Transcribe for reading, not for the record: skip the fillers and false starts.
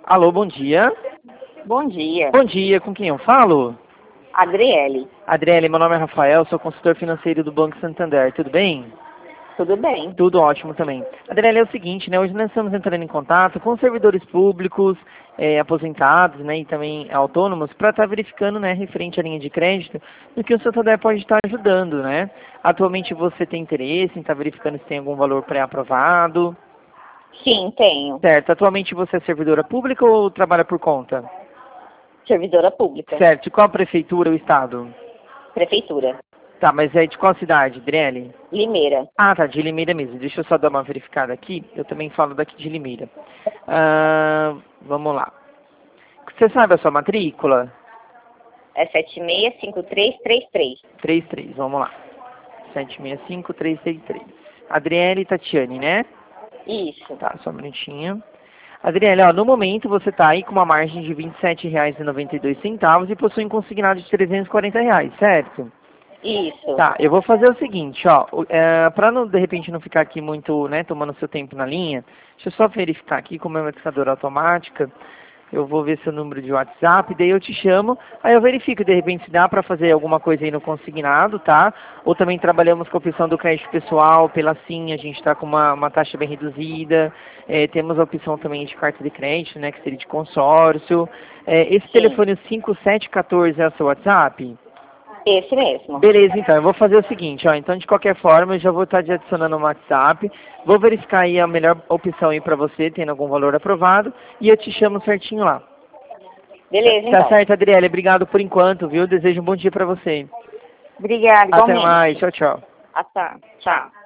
Alô, bom dia. Bom dia. Bom dia, com quem eu falo? Adriele. Adriele, meu nome é Rafael, sou consultor financeiro do Banco Santander, tudo bem? Tudo bem? Tudo ótimo também. Adriele, é o seguinte, né, hoje nós estamos entrando em contato com servidores públicos, aposentados, né, e também autônomos, para estar verificando, né, referente à linha de crédito, do que o Santander pode estar ajudando, né? Atualmente você tem interesse em estar verificando se tem algum valor pré-aprovado? Sim, tenho. Certo. Atualmente você é servidora pública ou trabalha por conta? Servidora pública. Certo. De qual prefeitura ou estado? Prefeitura. Tá, mas é de qual cidade, Adriele? Limeira. Ah, tá, de Limeira mesmo. Deixa eu só dar uma verificada aqui. Eu também falo daqui de Limeira. Vamos lá. Você sabe a sua matrícula? É 765333. 33, vamos lá. 765333. Adriele Tatiane, né? Isso. Tá, só um minutinho. Adriele, ó, no momento você está aí com uma margem de R$ 27,92 e possui um consignado de R$ 340, certo? Isso. Tá, eu vou fazer o seguinte, ó, para não, de repente não ficar aqui muito, né, tomando seu tempo na linha, deixa eu só verificar aqui como é uma marcadora automática, eu vou ver seu número de WhatsApp, daí eu te chamo, aí eu verifico de repente se dá para fazer alguma coisa aí no consignado, tá? Ou também trabalhamos com a opção do crédito pessoal, pela Sim, a gente está com uma taxa bem reduzida, temos a opção também de carta de crédito, né, que seria de consórcio. Esse Sim. telefone 5714 é o seu WhatsApp? Esse mesmo. Beleza, então, eu vou fazer o seguinte, ó, então de qualquer forma eu já vou estar te adicionando no WhatsApp, vou verificar aí a melhor opção aí pra você, tendo algum valor aprovado, e eu te chamo certinho lá. Beleza, Tá então. certo, Adriele, obrigado por enquanto, viu? Desejo um bom dia pra você. Obrigada, Até igualmente. mais, tchau, tchau. Ah, tá. Tchau.